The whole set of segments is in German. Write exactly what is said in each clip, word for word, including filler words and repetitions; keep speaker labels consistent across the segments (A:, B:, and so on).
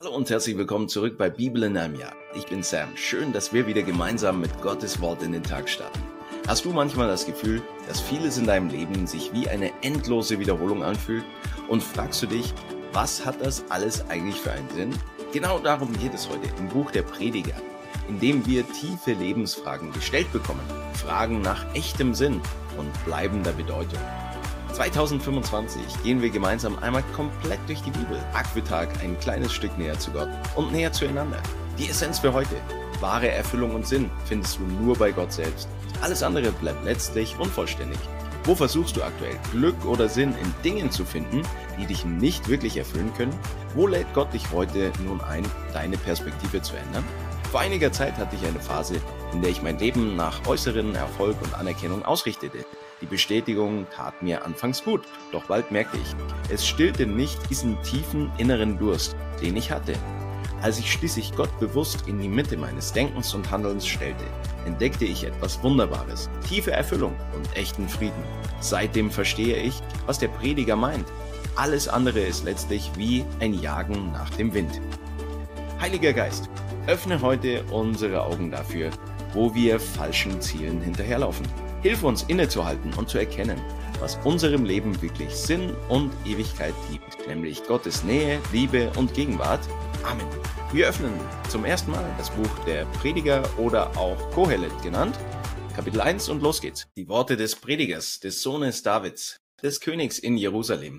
A: Hallo und herzlich willkommen zurück bei Bibel in einem Jahr. Ich bin Sam. Schön, dass wir wieder gemeinsam mit Gottes Wort in den Tag starten. Hast du manchmal das Gefühl, dass vieles in deinem Leben sich wie eine endlose Wiederholung anfühlt? Und fragst du dich, was hat das alles eigentlich für einen Sinn? Genau darum geht es heute im Buch der Prediger, in dem wir tiefe Lebensfragen gestellt bekommen. Fragen nach echtem Sinn und bleibender Bedeutung. zweitausendfünfundzwanzig gehen wir gemeinsam einmal komplett durch die Bibel, Tag für Tag ein kleines Stück näher zu Gott und näher zueinander. Die Essenz für heute: wahre Erfüllung und Sinn findest du nur bei Gott selbst. Alles andere bleibt letztlich unvollständig. Wo versuchst du aktuell Glück oder Sinn in Dingen zu finden, die dich nicht wirklich erfüllen können? Wo lädt Gott dich heute nun ein, deine Perspektive zu ändern? Vor einiger Zeit hatte ich eine Phase, in der ich mein Leben nach äußeren Erfolg und Anerkennung ausrichtete. Die Bestätigung tat mir anfangs gut, doch bald merkte ich, es stillte nicht diesen tiefen inneren Durst, den ich hatte. Als ich schließlich Gott bewusst in die Mitte meines Denkens und Handelns stellte, entdeckte ich etwas Wunderbares, tiefe Erfüllung und echten Frieden. Seitdem verstehe ich, was der Prediger meint. Alles andere ist letztlich wie ein Jagen nach dem Wind. Heiliger Geist, öffne heute unsere Augen dafür, wo wir falschen Zielen hinterherlaufen. Hilf uns innezuhalten und zu erkennen, was unserem Leben wirklich Sinn und Ewigkeit gibt, nämlich Gottes Nähe, Liebe und Gegenwart. Amen. Wir öffnen zum ersten Mal das Buch der Prediger oder auch Kohelet genannt, Kapitel eins, und los geht's. Die Worte des Predigers, des Sohnes Davids, des Königs in Jerusalem.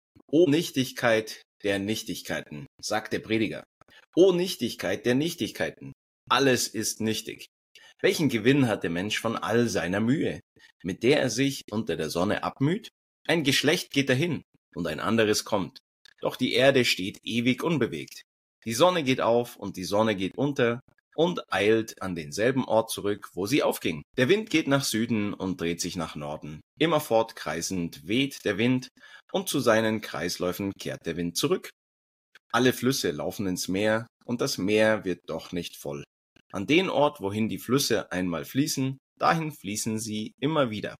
A: O Nichtigkeit der Nichtigkeiten, sagt der Prediger. O Nichtigkeit der Nichtigkeiten, alles ist nichtig. Welchen Gewinn hat der Mensch von all seiner Mühe, mit der er sich unter der Sonne abmüht? Ein Geschlecht geht dahin und ein anderes kommt. Doch die Erde steht ewig unbewegt. Die Sonne geht auf und die Sonne geht unter und eilt an denselben Ort zurück, wo sie aufging. Der Wind geht nach Süden und dreht sich nach Norden. Immerfort kreisend weht der Wind und zu seinen Kreisläufen kehrt der Wind zurück. Alle Flüsse laufen ins Meer und das Meer wird doch nicht voll. An den Ort, wohin die Flüsse einmal fließen, dahin fließen sie immer wieder.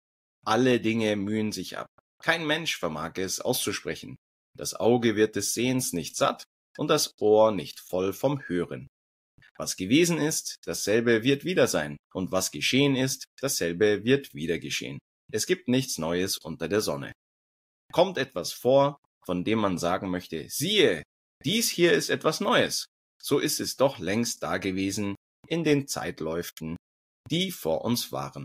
A: Alle Dinge mühen sich ab. Kein Mensch vermag es auszusprechen. Das Auge wird des Sehens nicht satt und das Ohr nicht voll vom Hören. Was gewesen ist, dasselbe wird wieder sein, und was geschehen ist, dasselbe wird wieder geschehen. Es gibt nichts Neues unter der Sonne. Kommt etwas vor, von dem man sagen möchte, siehe, dies hier ist etwas Neues, so ist es doch längst dagewesen in den Zeitläuften, die vor uns waren.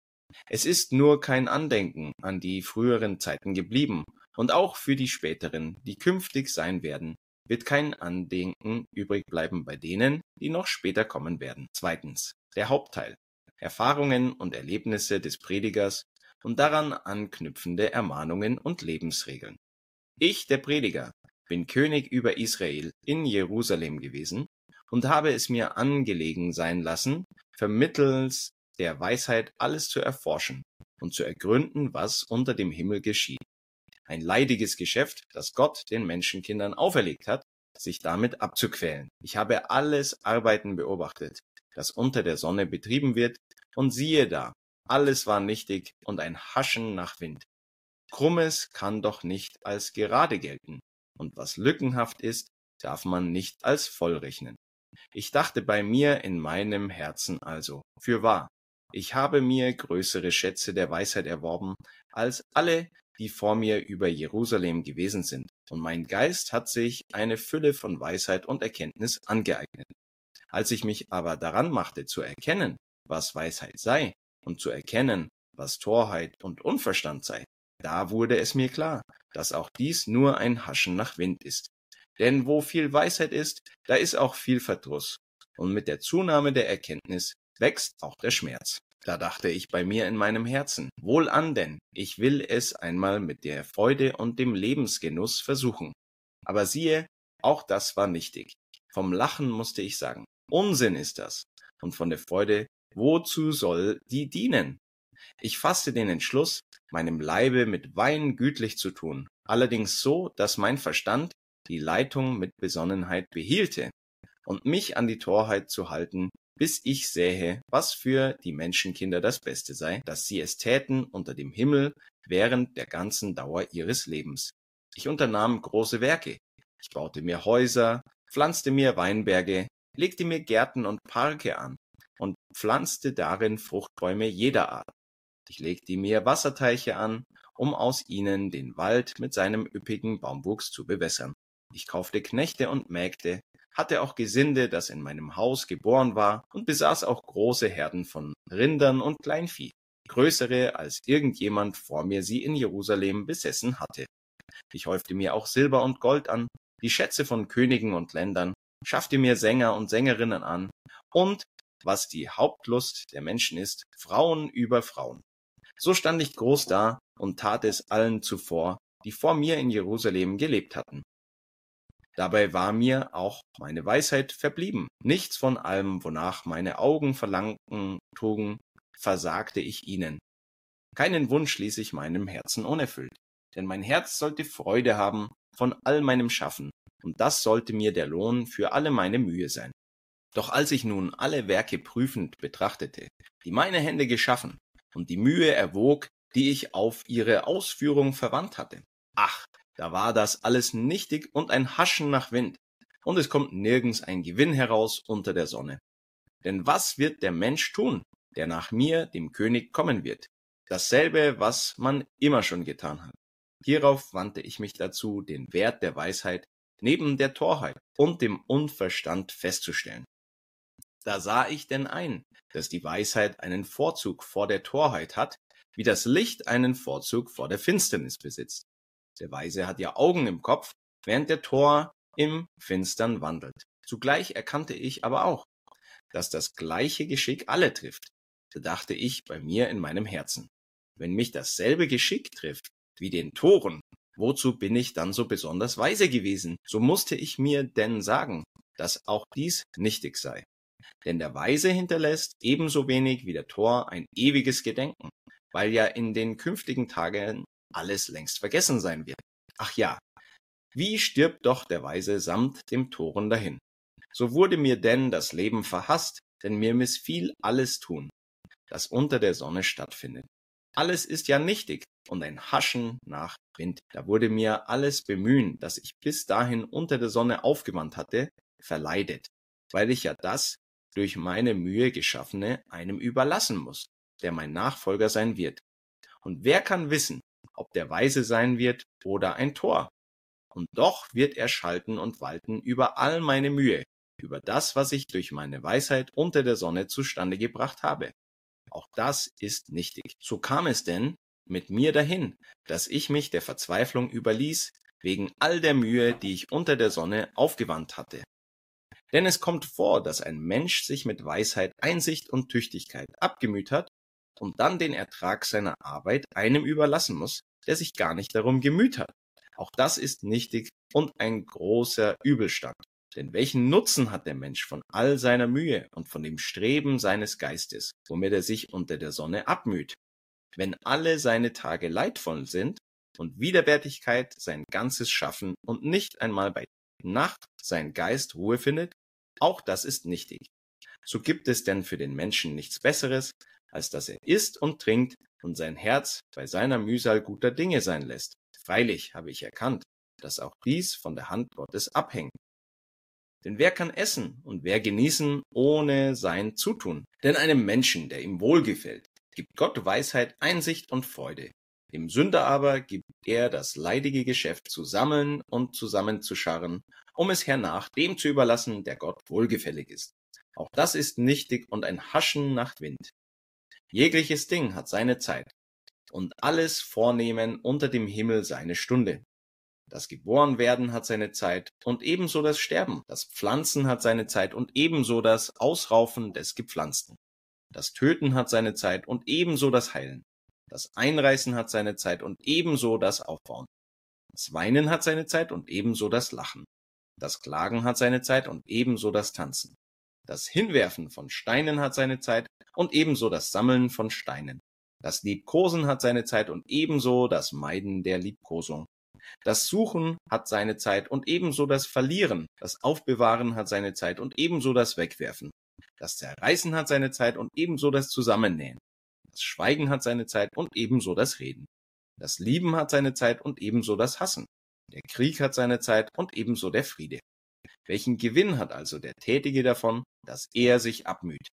A: Es ist nur kein Andenken an die früheren Zeiten geblieben, und auch für die späteren, die künftig sein werden, wird kein Andenken übrig bleiben bei denen, die noch später kommen werden. Zweitens, der Hauptteil: Erfahrungen und Erlebnisse des Predigers und daran anknüpfende Ermahnungen und Lebensregeln. Ich, der Prediger, bin König über Israel in Jerusalem gewesen und habe es mir angelegen sein lassen, vermittels der Weisheit alles zu erforschen und zu ergründen, was unter dem Himmel geschieht. Ein leidiges Geschäft, das Gott den Menschenkindern auferlegt hat, sich damit abzuquälen. Ich habe alles Arbeiten beobachtet, das unter der Sonne betrieben wird, und siehe da, alles war nichtig und ein Haschen nach Wind. Krummes kann doch nicht als gerade gelten, und was lückenhaft ist, darf man nicht als voll rechnen. Ich dachte bei mir in meinem Herzen also, fürwahr, ich habe mir größere Schätze der Weisheit erworben, als alle, die vor mir über Jerusalem gewesen sind, und mein Geist hat sich eine Fülle von Weisheit und Erkenntnis angeeignet. Als ich mich aber daran machte, zu erkennen, was Weisheit sei, und zu erkennen, was Torheit und Unverstand sei, da wurde es mir klar, dass auch dies nur ein Haschen nach Wind ist. Denn wo viel Weisheit ist, da ist auch viel Verdruss, und mit der Zunahme der Erkenntnis wächst auch der Schmerz. Da dachte ich bei mir in meinem Herzen, wohlan denn, ich will es einmal mit der Freude und dem Lebensgenuss versuchen. Aber siehe, auch das war nichtig. Vom Lachen musste ich sagen, Unsinn ist das, und von der Freude, wozu soll die dienen? Ich fasste den Entschluss, meinem Leibe mit Wein gütlich zu tun, allerdings so, dass mein Verstand die Leitung mit Besonnenheit behielte und mich an die Torheit zu halten, bis ich sähe, was für die Menschenkinder das Beste sei, dass sie es täten unter dem Himmel während der ganzen Dauer ihres Lebens. Ich unternahm große Werke. Ich baute mir Häuser, pflanzte mir Weinberge, legte mir Gärten und Parke an und pflanzte darin Fruchtbäume jeder Art. Ich legte mir Wasserteiche an, um aus ihnen den Wald mit seinem üppigen Baumwuchs zu bewässern. Ich kaufte Knechte und Mägde, hatte auch Gesinde, das in meinem Haus geboren war, und besaß auch große Herden von Rindern und Kleinvieh, größere als irgendjemand vor mir sie in Jerusalem besessen hatte. Ich häufte mir auch Silber und Gold an, die Schätze von Königen und Ländern, schaffte mir Sänger und Sängerinnen an und, was die Hauptlust der Menschen ist, Frauen über Frauen. So stand ich groß da und tat es allen zuvor, die vor mir in Jerusalem gelebt hatten. Dabei war mir auch meine Weisheit verblieben. Nichts von allem, wonach meine Augen verlangten trugen, versagte ich ihnen. Keinen Wunsch ließ ich meinem Herzen unerfüllt, denn mein Herz sollte Freude haben von all meinem Schaffen, und das sollte mir der Lohn für alle meine Mühe sein. Doch als ich nun alle Werke prüfend betrachtete, die meine Hände geschaffen, und die Mühe erwog, die ich auf ihre Ausführung verwandt hatte, ach, da war das alles nichtig und ein Haschen nach Wind, und es kommt nirgends ein Gewinn heraus unter der Sonne. Denn was wird der Mensch tun, der nach mir, dem König, kommen wird? Dasselbe, was man immer schon getan hat. Hierauf wandte ich mich dazu, den Wert der Weisheit neben der Torheit und dem Unverstand festzustellen. Da sah ich denn ein, dass die Weisheit einen Vorzug vor der Torheit hat, wie das Licht einen Vorzug vor der Finsternis besitzt. Der Weise hat ja Augen im Kopf, während der Tor im Finstern wandelt. Zugleich erkannte ich aber auch, dass das gleiche Geschick alle trifft. Da dachte ich bei mir in meinem Herzen: Wenn mich dasselbe Geschick trifft wie den Toren, wozu bin ich dann so besonders weise gewesen? So musste ich mir denn sagen, dass auch dies nichtig sei. Denn der Weise hinterlässt ebenso wenig wie der Tor ein ewiges Gedenken, weil ja in den künftigen Tagen alles längst vergessen sein wird. Ach ja, wie stirbt doch der Weise samt dem Toren dahin. So wurde mir denn das Leben verhasst, denn mir missfiel alles Tun, das unter der Sonne stattfindet. Alles ist ja nichtig und ein Haschen nach Wind. Da wurde mir alles Bemühen, das ich bis dahin unter der Sonne aufgewandt hatte, verleidet, weil ich ja das durch meine Mühe geschaffene einem überlassen muss, der mein Nachfolger sein wird. Und wer kann wissen, ob der Weise sein wird oder ein Tor? Und doch wird er schalten und walten über all meine Mühe, über das, was ich durch meine Weisheit unter der Sonne zustande gebracht habe. Auch das ist nichtig. So kam es denn mit mir dahin, dass ich mich der Verzweiflung überließ, wegen all der Mühe, die ich unter der Sonne aufgewandt hatte. Denn es kommt vor, dass ein Mensch sich mit Weisheit, Einsicht und Tüchtigkeit abgemüht hat und dann den Ertrag seiner Arbeit einem überlassen muss, der sich gar nicht darum gemüht hat. Auch das ist nichtig und ein großer Übelstand. Denn welchen Nutzen hat der Mensch von all seiner Mühe und von dem Streben seines Geistes, womit er sich unter der Sonne abmüht, wenn alle seine Tage leidvoll sind und Widerwärtigkeit sein ganzes Schaffen und nicht einmal bei Nacht sein Geist Ruhe findet? Auch das ist nichtig. So gibt es denn für den Menschen nichts Besseres, als dass er isst und trinkt und sein Herz bei seiner Mühsal guter Dinge sein lässt. Freilich habe ich erkannt, dass auch dies von der Hand Gottes abhängt. Denn wer kann essen und wer genießen ohne sein Zutun? Denn einem Menschen, der ihm wohlgefällt, gibt Gott Weisheit, Einsicht und Freude. Dem Sünder aber gibt er das leidige Geschäft zu sammeln und zusammenzuscharren, um es hernach dem zu überlassen, der Gott wohlgefällig ist. Auch das ist nichtig und ein Haschen nach Wind. Jegliches Ding hat seine Zeit und alles Vornehmen unter dem Himmel seine Stunde. Das Geborenwerden hat seine Zeit und ebenso das Sterben. Das Pflanzen hat seine Zeit und ebenso das Ausraufen des Gepflanzten. Das Töten hat seine Zeit und ebenso das Heilen. Das Einreißen hat seine Zeit und ebenso das Aufbauen. Das Weinen hat seine Zeit und ebenso das Lachen. Das Klagen hat seine Zeit und ebenso das Tanzen. Das Hinwerfen von Steinen hat seine Zeit und ebenso das Sammeln von Steinen. Das Liebkosen hat seine Zeit und ebenso das Meiden der Liebkosung. Das Suchen hat seine Zeit und ebenso das Verlieren. Das Aufbewahren hat seine Zeit und ebenso das Wegwerfen. Das Zerreißen hat seine Zeit und ebenso das Zusammennähen. Das Schweigen hat seine Zeit und ebenso das Reden. Das Lieben hat seine Zeit und ebenso das Hassen. Der Krieg hat seine Zeit und ebenso der Friede. Welchen Gewinn hat also der Tätige davon, dass er sich abmüht?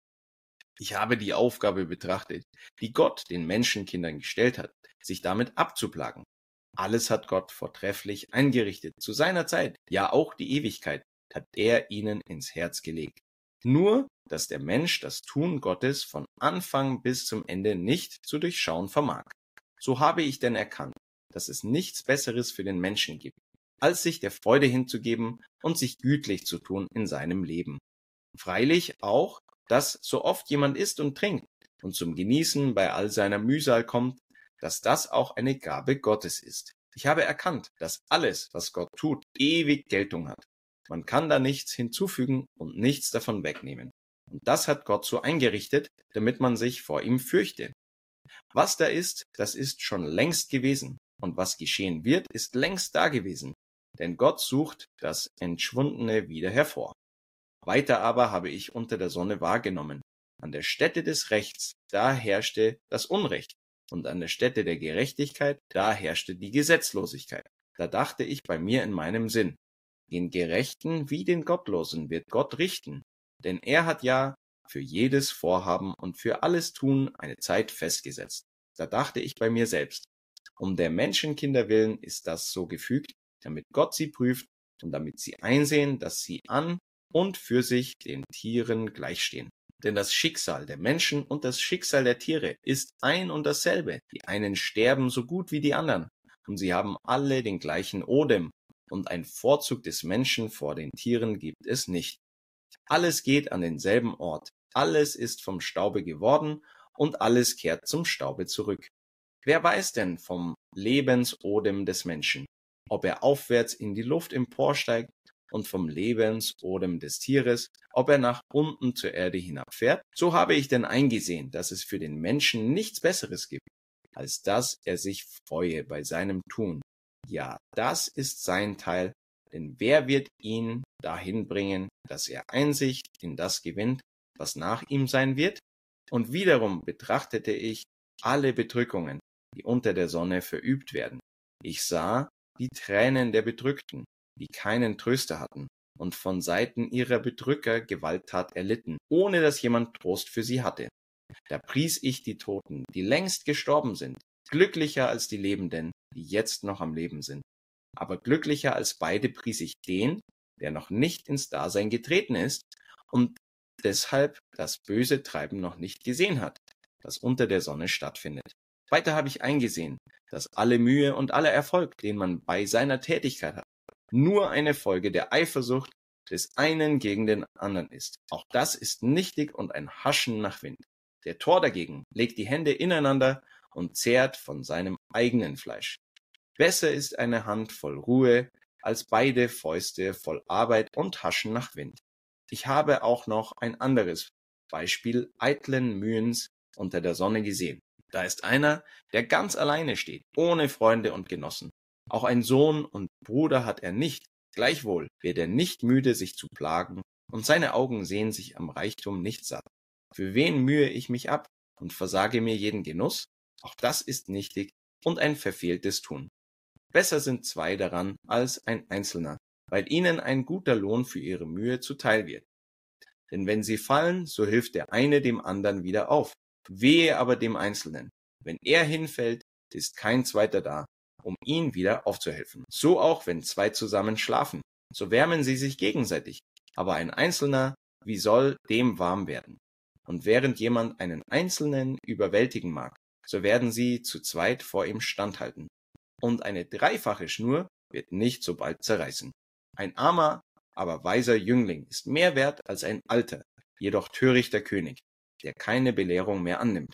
A: Ich habe die Aufgabe betrachtet, die Gott den Menschenkindern gestellt hat, sich damit abzuplagen. Alles hat Gott vortrefflich eingerichtet. Zu seiner Zeit, ja auch die Ewigkeit, hat er ihnen ins Herz gelegt. Nur, dass der Mensch das Tun Gottes von Anfang bis zum Ende nicht zu durchschauen vermag. So habe ich denn erkannt, dass es nichts Besseres für den Menschen gibt, als sich der Freude hinzugeben und sich gütlich zu tun in seinem Leben. Freilich auch, dass so oft jemand isst und trinkt und zum Genießen bei all seiner Mühsal kommt, dass das auch eine Gabe Gottes ist. Ich habe erkannt, dass alles, was Gott tut, ewig Geltung hat. Man kann da nichts hinzufügen und nichts davon wegnehmen. Und das hat Gott so eingerichtet, damit man sich vor ihm fürchte. Was da ist, das ist schon längst gewesen. Und was geschehen wird, ist längst da gewesen. Denn Gott sucht das Entschwundene wieder hervor. Weiter aber habe ich unter der Sonne wahrgenommen. An der Stätte des Rechts, da herrschte das Unrecht. Und an der Stätte der Gerechtigkeit, da herrschte die Gesetzlosigkeit. Da dachte ich bei mir in meinem Sinn, den Gerechten wie den Gottlosen wird Gott richten, denn er hat ja für jedes Vorhaben und für alles Tun eine Zeit festgesetzt. Da dachte ich bei mir selbst, um der Menschenkinder willen ist das so gefügt, damit Gott sie prüft und damit sie einsehen, dass sie an und für sich den Tieren gleichstehen. Denn das Schicksal der Menschen und das Schicksal der Tiere ist ein und dasselbe. Die einen sterben so gut wie die anderen, und sie haben alle den gleichen Odem, und ein Vorzug des Menschen vor den Tieren gibt es nicht. Alles geht an denselben Ort, alles ist vom Staube geworden, und alles kehrt zum Staube zurück. Wer weiß denn vom Lebensodem des Menschen, ob er aufwärts in die Luft emporsteigt, und vom Lebensodem des Tieres, ob er nach unten zur Erde hinabfährt? So habe ich denn eingesehen, dass es für den Menschen nichts Besseres gibt, als dass er sich freue bei seinem Tun. Ja, das ist sein Teil, denn wer wird ihn dahin bringen, dass er Einsicht in das gewinnt, was nach ihm sein wird? Und wiederum betrachtete ich alle Bedrückungen, die unter der Sonne verübt werden. Ich sah die Tränen der Bedrückten, die keinen Tröster hatten und von Seiten ihrer Bedrücker Gewalttat erlitten, ohne dass jemand Trost für sie hatte. Da pries ich die Toten, die längst gestorben sind, glücklicher als die Lebenden, die jetzt noch am Leben sind. Aber glücklicher als beide pries ich den, der noch nicht ins Dasein getreten ist und deshalb das böse Treiben noch nicht gesehen hat, das unter der Sonne stattfindet. Weiter habe ich eingesehen, dass alle Mühe und aller Erfolg, den man bei seiner Tätigkeit hat, nur eine Folge der Eifersucht des einen gegen den anderen ist. Auch das ist nichtig und ein Haschen nach Wind. Der Tor dagegen legt die Hände ineinander und zehrt von seinem eigenen Fleisch. Besser ist eine Hand voll Ruhe als beide Fäuste voll Arbeit und Haschen nach Wind. Ich habe auch noch ein anderes Beispiel eitlen Mühens unter der Sonne gesehen. Da ist einer, der ganz alleine steht, ohne Freunde und Genossen. Auch ein Sohn und Bruder hat er nicht. Gleichwohl wird er nicht müde, sich zu plagen, und seine Augen sehen sich am Reichtum nicht satt. Für wen mühe ich mich ab und versage mir jeden Genuss? Auch das ist nichtig und ein verfehltes Tun. Besser sind zwei daran als ein Einzelner, weil ihnen ein guter Lohn für ihre Mühe zuteil wird. Denn wenn sie fallen, so hilft der eine dem anderen wieder auf. Wehe aber dem Einzelnen. Wenn er hinfällt, ist kein zweiter da, um ihn wieder aufzuhelfen. So auch, wenn zwei zusammen schlafen, so wärmen sie sich gegenseitig. Aber ein Einzelner, wie soll dem warm werden? Und während jemand einen Einzelnen überwältigen mag, so werden sie zu zweit vor ihm standhalten. Und eine dreifache Schnur wird nicht so bald zerreißen. Ein armer, aber weiser Jüngling ist mehr wert als ein alter, jedoch törichter König, der keine Belehrung mehr annimmt.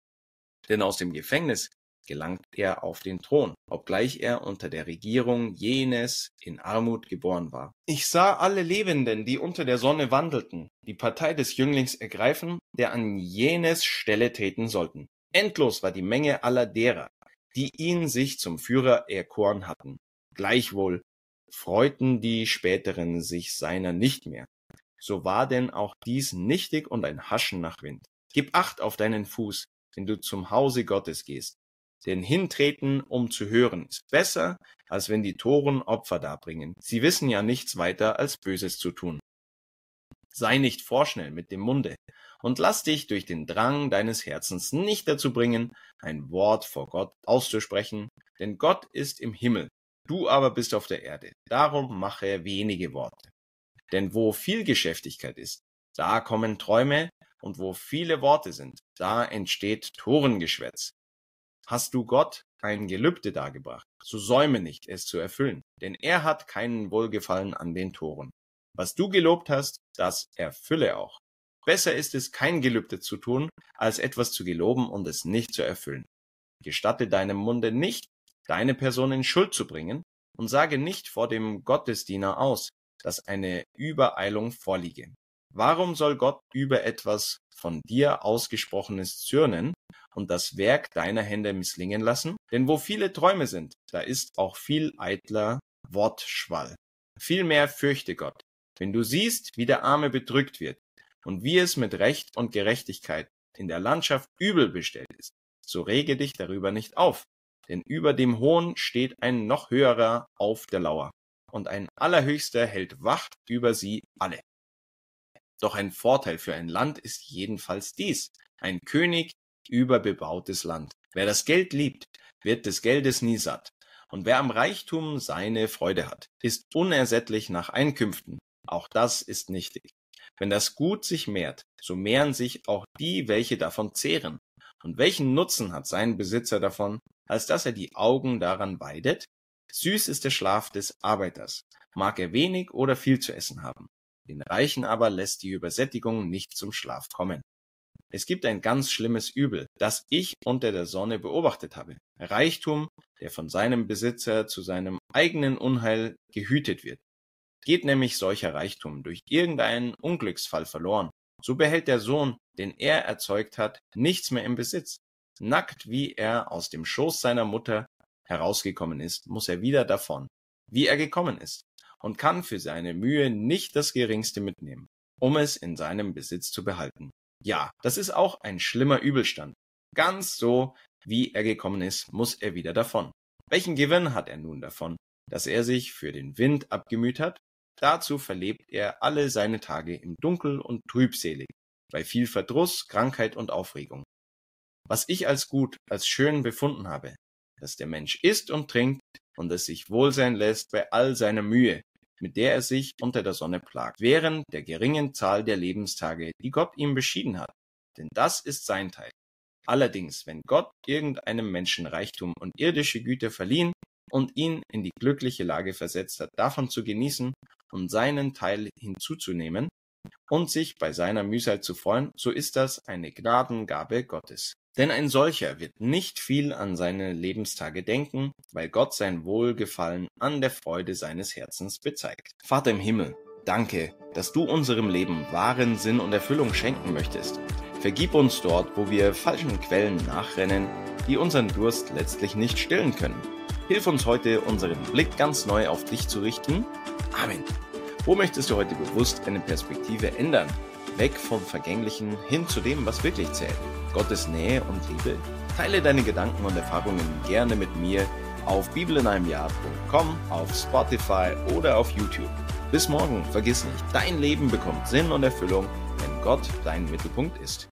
A: Denn aus dem Gefängnis gelangt er auf den Thron, obgleich er unter der Regierung jenes in Armut geboren war. Ich sah alle Lebenden, die unter der Sonne wandelten, die Partei des Jünglings ergreifen, der an jenes Stelle treten sollten. Endlos war die Menge aller derer, die ihn sich zum Führer erkoren hatten. Gleichwohl freuten die Späteren sich seiner nicht mehr. So war denn auch dies nichtig und ein Haschen nach Wind. Gib Acht auf deinen Fuß, wenn du zum Hause Gottes gehst. Denn hintreten, um zu hören, ist besser, als wenn die Toren Opfer darbringen. Sie wissen ja nichts weiter, als Böses zu tun. Sei nicht vorschnell mit dem Munde und lass dich durch den Drang deines Herzens nicht dazu bringen, ein Wort vor Gott auszusprechen, denn Gott ist im Himmel, du aber bist auf der Erde. Darum mache wenige Worte. Denn wo viel Geschäftigkeit ist, da kommen Träume, und wo viele Worte sind, da entsteht Torengeschwätz. Hast du Gott ein Gelübde dargebracht, so säume nicht, es zu erfüllen, denn er hat keinen Wohlgefallen an den Toren. Was du gelobt hast, das erfülle auch. Besser ist es, kein Gelübde zu tun, als etwas zu geloben und es nicht zu erfüllen. Gestatte deinem Munde nicht, deine Person in Schuld zu bringen, und sage nicht vor dem Gottesdiener aus, dass eine Übereilung vorliege. Warum soll Gott über etwas von dir Ausgesprochenes zürnen und das Werk deiner Hände misslingen lassen? Denn wo viele Träume sind, da ist auch viel eitler Wortschwall. Vielmehr fürchte Gott, wenn du siehst, wie der Arme bedrückt wird und wie es mit Recht und Gerechtigkeit in der Landschaft übel bestellt ist, so rege dich darüber nicht auf, denn über dem Hohen steht ein noch höherer auf der Lauer, und ein Allerhöchster hält Wacht über sie alle. Doch ein Vorteil für ein Land ist jedenfalls dies: ein König über bebautes Land. Wer das Geld liebt, wird des Geldes nie satt. Und wer am Reichtum seine Freude hat, ist unersättlich nach Einkünften. Auch das ist nichtig. Wenn das Gut sich mehrt, so mehren sich auch die, welche davon zehren. Und welchen Nutzen hat sein Besitzer davon, als dass er die Augen daran weidet? Süß ist der Schlaf des Arbeiters, mag er wenig oder viel zu essen haben. Den Reichen aber lässt die Übersättigung nicht zum Schlaf kommen. Es gibt ein ganz schlimmes Übel, das ich unter der Sonne beobachtet habe. Reichtum, der von seinem Besitzer zu seinem eigenen Unheil gehütet wird. Geht nämlich solcher Reichtum durch irgendeinen Unglücksfall verloren, so behält der Sohn, den er erzeugt hat, nichts mehr im Besitz. Nackt wie er aus dem Schoß seiner Mutter herausgekommen ist, muss er wieder davon, wie er gekommen ist, und kann für seine Mühe nicht das Geringste mitnehmen, um es in seinem Besitz zu behalten. Ja, das ist auch ein schlimmer Übelstand. Ganz so, wie er gekommen ist, muss er wieder davon. Welchen Gewinn hat er nun davon, dass er sich für den Wind abgemüht hat? Dazu verlebt er alle seine Tage im Dunkel und trübselig, bei viel Verdruss, Krankheit und Aufregung. Was ich als gut, als schön befunden habe, dass der Mensch isst und trinkt und es sich wohl sein lässt bei all seiner Mühe, mit der er sich unter der Sonne plagt, während der geringen Zahl der Lebenstage, die Gott ihm beschieden hat. Denn das ist sein Teil. Allerdings, wenn Gott irgendeinem Menschen Reichtum und irdische Güter verliehen und ihn in die glückliche Lage versetzt hat, davon zu genießen und seinen Teil hinzuzunehmen und sich bei seiner Mühsal zu freuen, so ist das eine Gnadengabe Gottes. Denn ein solcher wird nicht viel an seine Lebenstage denken, weil Gott sein Wohlgefallen an der Freude seines Herzens bezeigt. Vater im Himmel, danke, dass du unserem Leben wahren Sinn und Erfüllung schenken möchtest. Vergib uns dort, wo wir falschen Quellen nachrennen, die unseren Durst letztlich nicht stillen können. Hilf uns heute, unseren Blick ganz neu auf dich zu richten. Amen. Wo möchtest du heute bewusst eine Perspektive ändern? Weg vom Vergänglichen hin zu dem, was wirklich zählt. Gottes Nähe und Liebe. Teile deine Gedanken und Erfahrungen gerne mit mir auf bibel in einem Jahr punkt com, auf Spotify oder auf YouTube. Bis morgen, vergiss nicht, dein Leben bekommt Sinn und Erfüllung, wenn Gott dein Mittelpunkt ist.